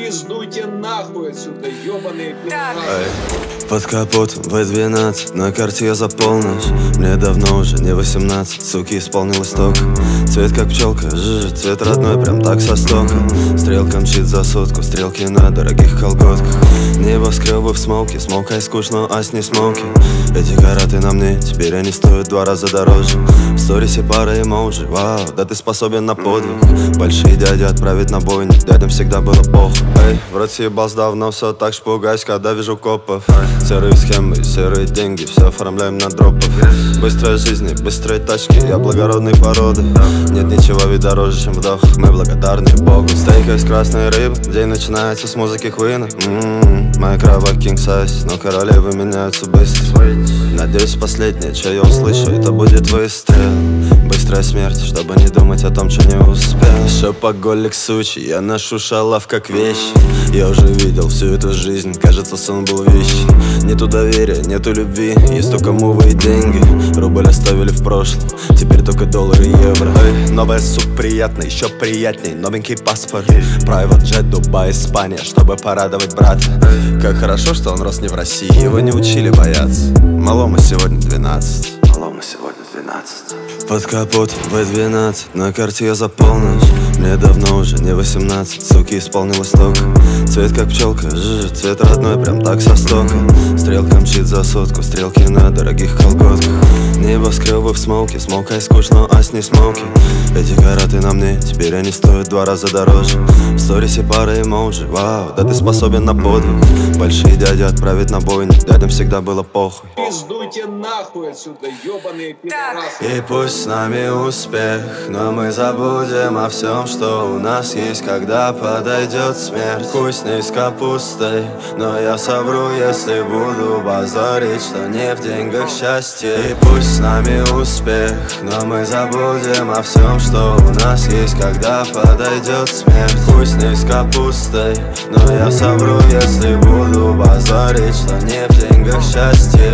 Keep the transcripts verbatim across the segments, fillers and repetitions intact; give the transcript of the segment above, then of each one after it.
Пиздуйте нахуй отсюда, ёбаные пидорасы. Под капотом вэ двенадцать, на карте я за полночь. Мне давно уже не восемнадцать, суки, исполнилось только. Цвет как пчелка, жжж, цвет родной, прям так со стока. Стрелка мчит за сотку, стрелки на дорогих колготках. Небоскребы в смоке, смолкай скучно, а с не смоки. Эти караты на мне, теперь они стоят два раза дороже. В сторисе пара эмоджи, вау, да ты способен на подвиг. Большие дяди отправить на бойню, дядям всегда было похуй. Эй, в рот съебался давно, все так ж пугаюсь, когда вижу копов. Серые схемы, серые деньги, все оформляем на дропах. Быстрая жизнь, быстрые тачки, я благородной породы. Нет ничего ведь дороже, чем вдох, мы благодарны Богу. Стейк из красной рыбы, день начинается с музыки Куина. М-м-м, моя кровать king size, но королевы меняются быстро. Надеюсь, последнее, что я услышу, это будет выстрел. Быстрая смерть, чтобы не думать о том, что не успел. Шопоголик сучий, я ношу шалав как вещи. Я уже видел всю эту жизнь, кажется, сон был вещи. Нету доверия, нету любви, есть только мувы и деньги. Рубль оставили в прошлом, теперь только доллары и евро. Эй, новая суп приятная, еще приятней, новенький паспорт. Private jet, Дубай, Испания, чтобы порадовать брата. Как хорошо, что он рос не в России, его не учили бояться. Малому сегодня двенадцать, малому сегодня двенадцать. Под капотом вэ двенадцать, на карте я за полночь. Мне давно уже не восемнадцать, суки, исполнилось только. Цвет как пчелка, жжж, цвет родной, прям так со стока. Стрелка мчит за сотку, стрелки на дорогих колготках. Небоскребы в смоке, смолкай скучно, а с не смоки. Эти караты на мне, теперь они стоят два раза дороже. В сторисе пара эмоджи, вау, да ты способен на подвиг. Большие дяди отправить на бойню, дядям всегда было похуй. Пиздуйте нахуй отсюда, ёбаные пидорасы. И пусть с нами успех, но мы забудем о всем, что у нас есть, когда подойдет смерть. Хуй с ней с капустой, но я совру, если буду базарить, что не в деньгах счастье. И пусть с нами успех, но мы забудем о всем, что у нас есть, когда подойдет смерть. Хуй с ней с капустой, но я совру, если буду базарить, что не в деньгах счастье.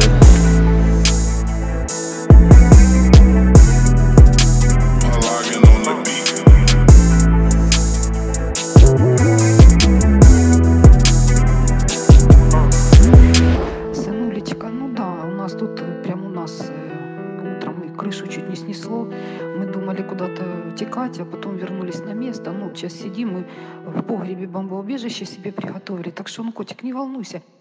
Крышу чуть не снесло. Мы думали куда-то текать, а потом вернулись на место. Ну, сейчас сидим, мы в погребе бомбоубежище себе приготовили. Так что, ну, котик, не волнуйся.